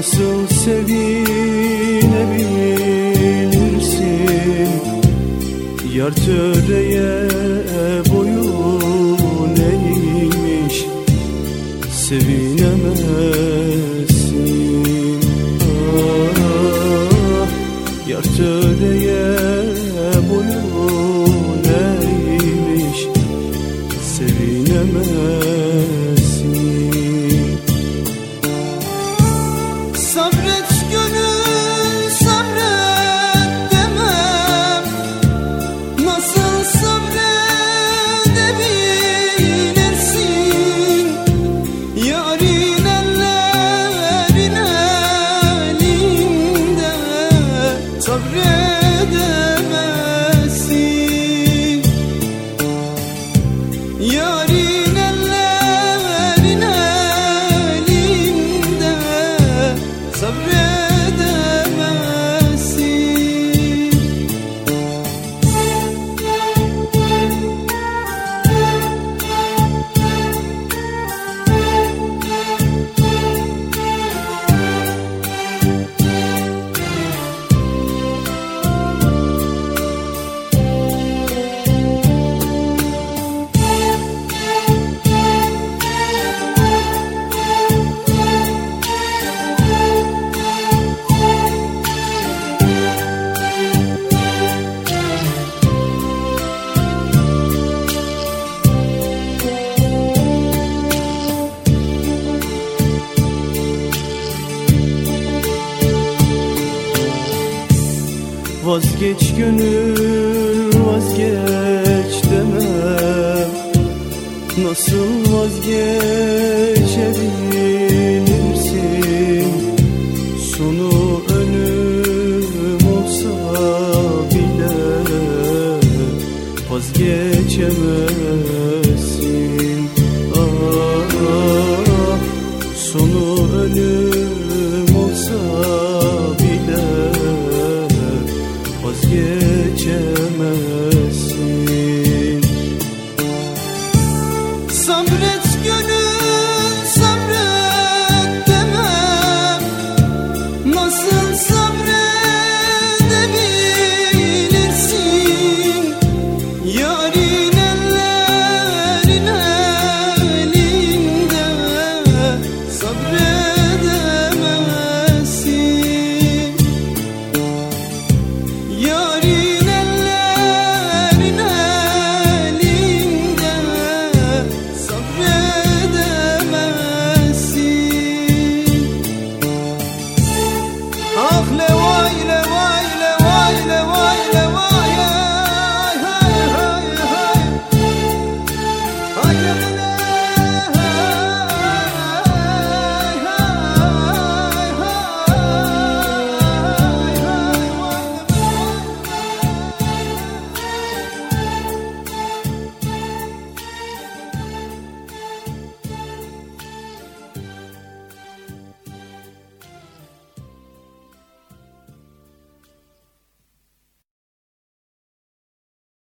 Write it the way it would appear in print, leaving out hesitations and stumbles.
Nasıl sevinebilirsin? Yar töreye boyun eğmiş, sevinemezsin. Ah, yar töreye boyun eğmiş, sevinemezsin. Sabret gönül sabret demem, nasıl sabredebilirsin? Yarın ellerin elinde sabredemezsin. Yarın ellerin elinde sabredemezsin. Vazgeç gönül vazgeç demem, nasıl vazgeçebilirsin? Sonu önüm olsa bile vazgeçemezsin. Ah, sonu önüm olsa bile vazgeçemezsin. Sabret